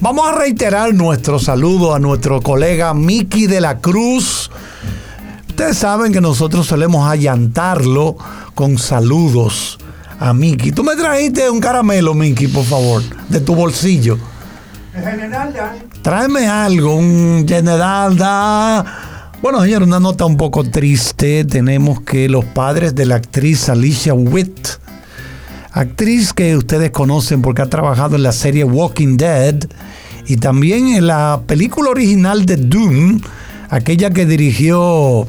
Vamos a reiterar nuestro saludo a nuestro colega Mickey de la Cruz. Ustedes saben que nosotros solemos allantarlo con saludos a Mickey. Tú me trajiste un caramelo, Mickey, por favor, de tu bolsillo. El general da. Tráeme algo, un general da. Bueno, señor, una nota un poco triste. Tenemos que los padres de la actriz Alicia Witt, actriz que ustedes conocen porque ha trabajado en la serie Walking Dead y también en la película original de Dune, aquella que dirigió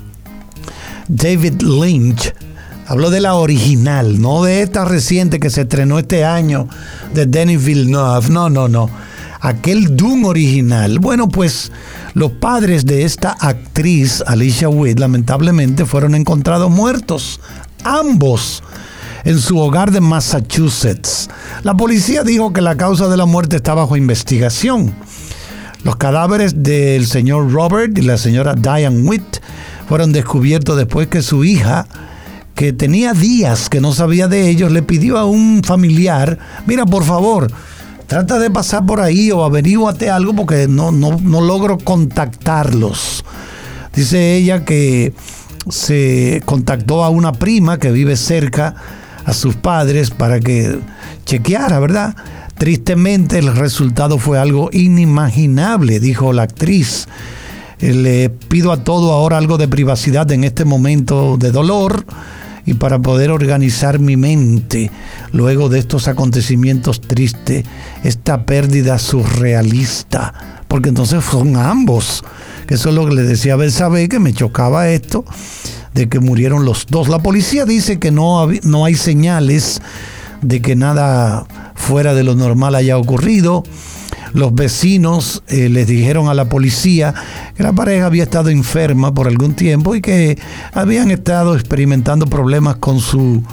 David Lynch. Hablo de la original, no de esta reciente que se estrenó este año de Denis Villeneuve. No. Aquel Dune original. Bueno, pues los padres de esta actriz, Alicia Witt, lamentablemente fueron encontrados muertos. Ambos en su hogar de Massachusetts. La policía dijo que la causa de la muerte está bajo investigación. Los cadáveres del señor Robert y la señora Diane Witt fueron descubiertos después que su hija, que tenía días que no sabía de ellos, le pidió a un familiar: mira, por favor, trata de pasar por ahí o averíguate algo porque no logro contactarlos. Dice ella que se contactó a una prima que vive cerca a sus padres para que chequeara, ¿verdad? Tristemente el resultado fue algo inimaginable, dijo la actriz. Le pido a todo ahora algo de privacidad en este momento de dolor y para poder organizar mi mente luego de estos acontecimientos tristes, esta pérdida surrealista, porque entonces son ambos, que eso es lo que le decía a Belsabé, que me chocaba esto de que murieron los dos. La policía dice que no hay señales de que nada fuera de lo normal haya ocurrido. Los vecinos les dijeron a la policía que la pareja había estado enferma por algún tiempo y que habían estado experimentando problemas con su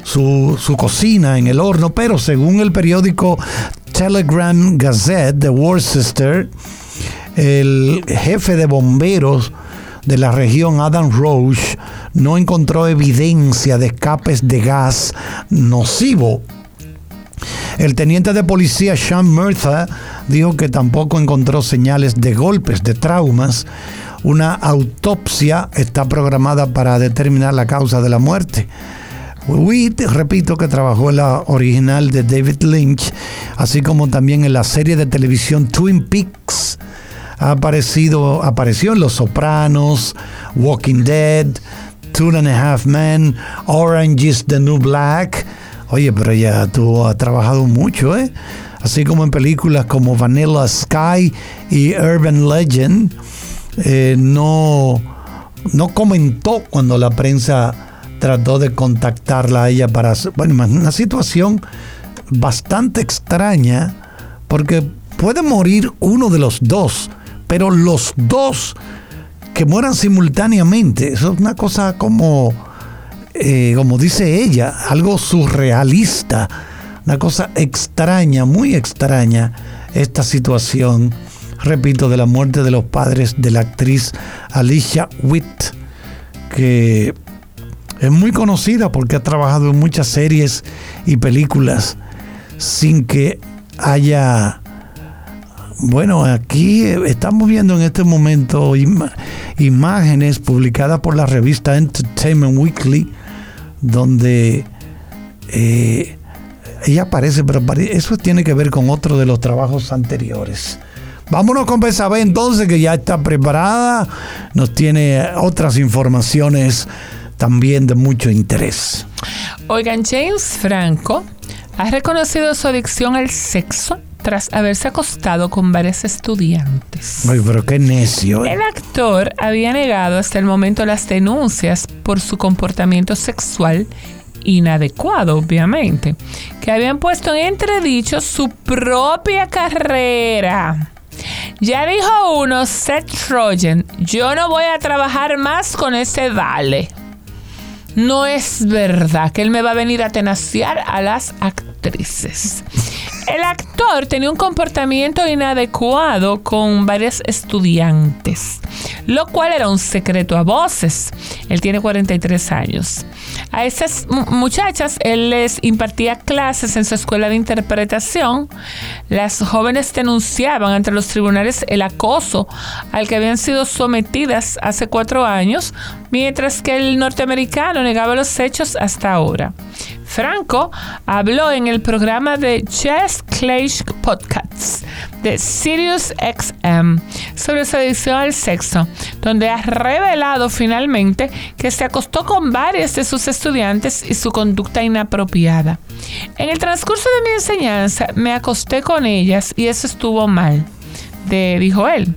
cocina en el horno, pero según el periódico Telegram Gazette de Worcester, el jefe de bomberos de la región, Adam Roche, no encontró evidencia de escapes de gas nocivo. El teniente de policía Sean Murtha dijo que tampoco encontró señales de golpes, de traumas. Una autopsia está programada para determinar la causa de la muerte. Witt, repito, que trabajó en la original de David Lynch, así como también en la serie de televisión Twin Peaks. Apareció en Los Sopranos, Walking Dead, Two and a Half Men, Orange is the New Black. Oye, pero ella ha trabajado mucho, ¿eh? Así como en películas como Vanilla Sky y Urban Legend. No comentó cuando la prensa trató de contactarla a ella para... Bueno, una situación bastante extraña, porque puede morir uno de los dos, pero los dos que mueran simultáneamente, eso es una cosa como dice ella, algo surrealista, una cosa extraña, muy extraña, esta situación, repito, de la muerte de los padres de la actriz Alicia Witt, que es muy conocida porque ha trabajado en muchas series y películas sin que haya... Bueno, aquí estamos viendo en este momento imágenes publicadas por la revista Entertainment Weekly, donde ella aparece, pero eso tiene que ver con otro de los trabajos anteriores. Vámonos con Belsabé entonces, que ya está preparada, nos tiene otras informaciones también de mucho interés. Oigan, James Franco ha reconocido su adicción al sexo tras haberse acostado con varios estudiantes. Ay, pero qué necio. El actor había negado hasta el momento las denuncias por su comportamiento sexual inadecuado, obviamente, que habían puesto en entredicho su propia carrera. Ya dijo uno, Seth Rogen: yo no voy a trabajar más con ese Dale. No es verdad que él me va a venir a tenaciar a las actrices. El actor tenía un comportamiento inadecuado con varios estudiantes, lo cual era un secreto a voces. Él tiene 43 años. A esas muchachas él les impartía clases en su escuela de interpretación. Las jóvenes denunciaban ante los tribunales el acoso al que habían sido sometidas hace 4 años, mientras que el norteamericano negaba los hechos hasta ahora. Franco habló en el programa de Jess Clash Podcasts de SiriusXM sobre su adicción al sexo, donde ha revelado finalmente que se acostó con varias de sus estudiantes y su conducta inapropiada. En el transcurso de mi enseñanza me acosté con ellas y eso estuvo mal, dijo él.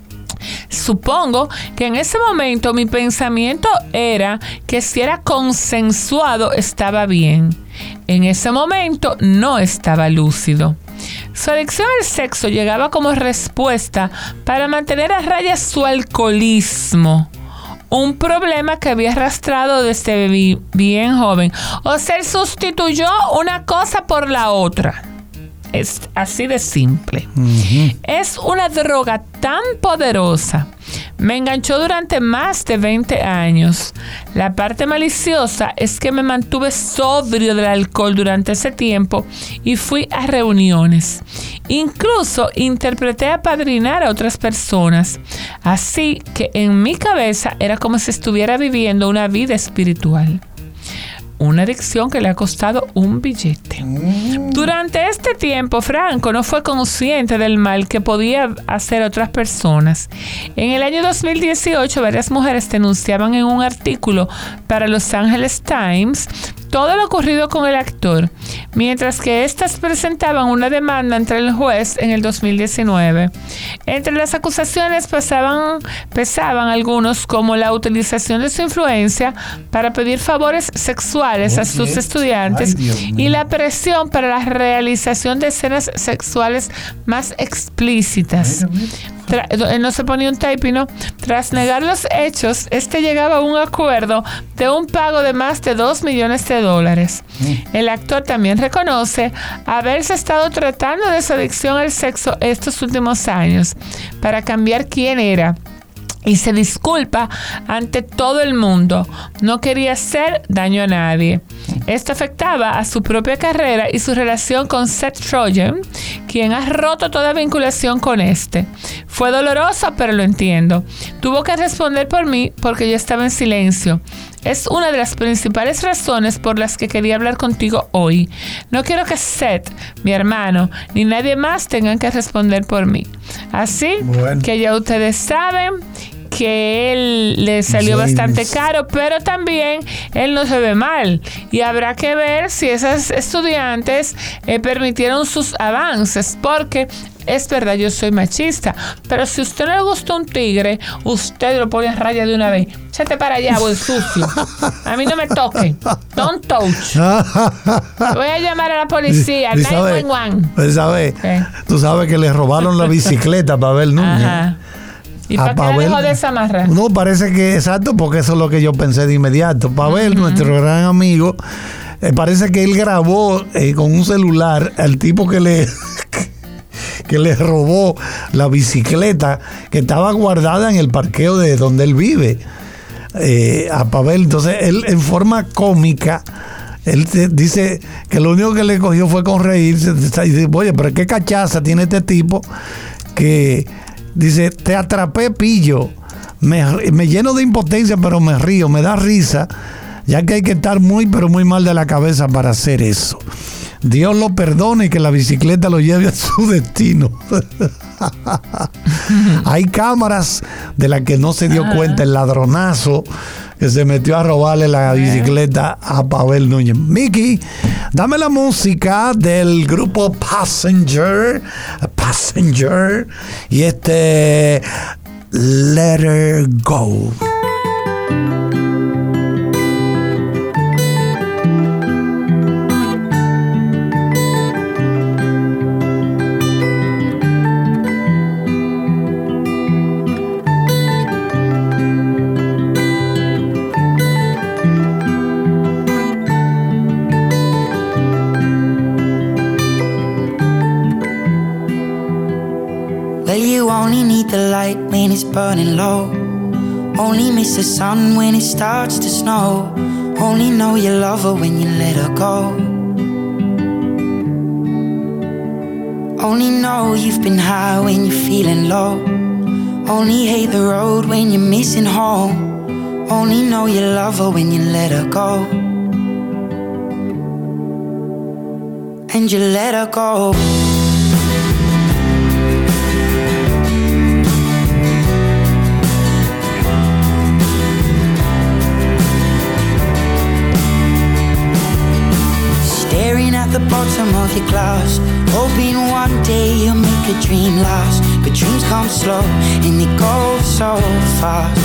Supongo que en ese momento mi pensamiento era que si era consensuado estaba bien. En ese momento no estaba lúcido. Su adicción al sexo llegaba como respuesta para mantener a raya su alcoholismo, un problema que había arrastrado desde bien joven. O sea, él sustituyó una cosa por la otra. Es así de simple. Es una droga tan poderosa. Me enganchó durante más de 20 años. La parte maliciosa es que me mantuve sobrio del alcohol durante ese tiempo y fui a reuniones. Incluso interpreté apadrinar a otras personas. Así que en mi cabeza era como si estuviera viviendo una vida espiritual. Una adicción que le ha costado un billete. Durante este tiempo, Franco no fue consciente del mal que podía hacer otras personas. En el año 2018, varias mujeres denunciaban en un artículo para Los Angeles Times todo lo ocurrido con el actor, mientras que éstas presentaban una demanda ante el juez en el 2019. Entre las acusaciones pesaban algunos como la utilización de su influencia para pedir favores sexuales a sus estudiantes y la presión para la realización de escenas sexuales más explícitas. No se ponía un type, ¿no? Tras negar los hechos, llegaba a un acuerdo de un pago de más de $2 millones. El actor también reconoce haberse estado tratando de su adicción al sexo estos últimos años para cambiar quién era. Y se disculpa ante todo el mundo. No quería hacer daño a nadie. Esto afectaba a su propia carrera y su relación con Seth Rogen, quien ha roto toda vinculación con Fue doloroso, pero lo entiendo. Tuvo que responder por mí porque yo estaba en silencio. Es una de las principales razones por las que quería hablar contigo hoy. No quiero que Seth, mi hermano, ni nadie más tengan que responder por mí. Así que ya ustedes saben que él le salió bastante caro, pero también él no se ve mal. Y habrá que ver si esas estudiantes permitieron sus avances, porque es verdad, yo soy machista, pero si a usted no le gusta un tigre, usted lo pone a raya de una vez. Échate para allá, buen sucio. A mí no me toque. Don't touch. Voy a llamar a la policía. 911. Tú sabes que le robaron la bicicleta para ver Núñez. Ajá. ¿Y para qué dejó de esa amarra? No, parece que exacto, porque eso es lo que yo pensé de inmediato. Pavel, nuestro gran amigo, parece que él grabó con un celular al tipo que le robó la bicicleta que estaba guardada en el parqueo de donde él vive, a Pavel. Entonces él, en forma cómica, él dice que lo único que le cogió fue con reírse. Y dice, oye, pero qué cachaza tiene este tipo que dice, te atrapé, pillo. Me lleno de impotencia, pero me río, me da risa, ya que hay que estar muy, pero muy mal de la cabeza para hacer eso. Dios lo perdone y que la bicicleta lo lleve a su destino. Hay cámaras de las que no se dio cuenta el ladronazo que se metió a robarle la bicicleta a Pavel Núñez. Mickey, dame la música del grupo Passenger y Let Her Go. The light when it's burning low, only miss the sun when it starts to snow. Only know you love her when you let her go. Only know you've been high when you're feeling low. Only hate the road when you're missing home. Only know you love her when you let her go. And you let her go. Staring at the bottom of your glass, hoping one day you'll make a dream last. But dreams come slow and they go so fast.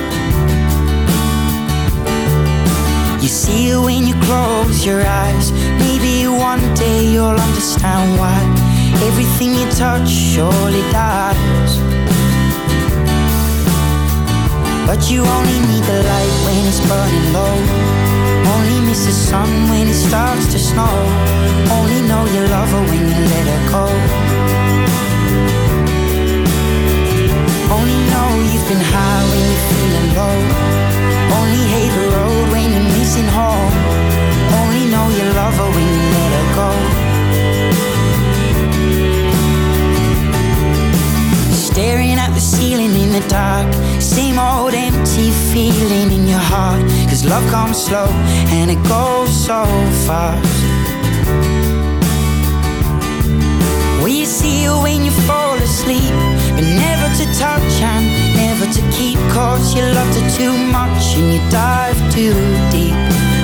You see it when you close your eyes. Maybe one day you'll understand why everything you touch surely dies. But you only need the light when it's burning low. Only miss the sun when it starts to snow. Only know you love her when you let her go. Only know you've been high when you're feeling low. Only hate the road when you're missing home. Only know you love her when you let her go. Staring at the ceiling in the dark, same old empty feeling in your heart. Cause love comes slow and it goes so fast. Will you see her when you fall asleep, but never to touch and never to keep? Cause you loved her too much and you dive too deep.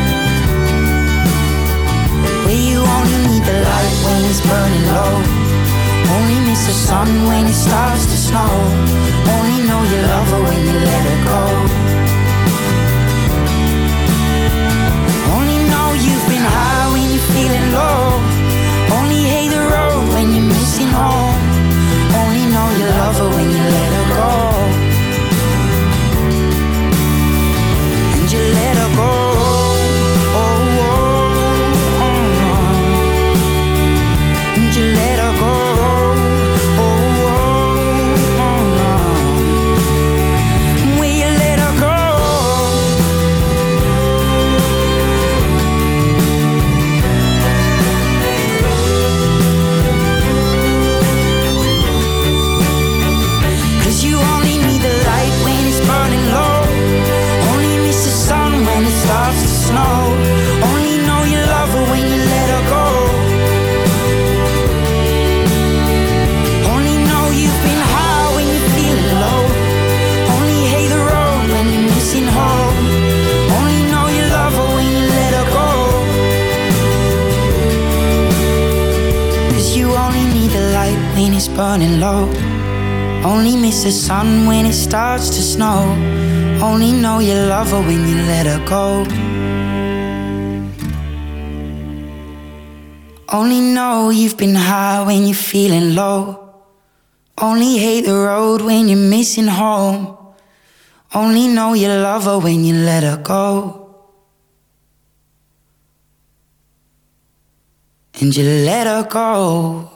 Where you only need the light when it's burning low. Only miss the sun when it starts to snow. Only know you love her when you let her go. Only know you've been high when you're feeling low. Only hate the road when you're missing home. Only know you love her when you let her go. And you let her go. Oh, oh, oh, oh. And you let her go. Burning low. Only miss the sun when it starts to snow. Only know you love her when you let her go. Only know you've been high when you're feeling low. Only hate the road when you're missing home. Only know you love her when you let her go. And you let her go.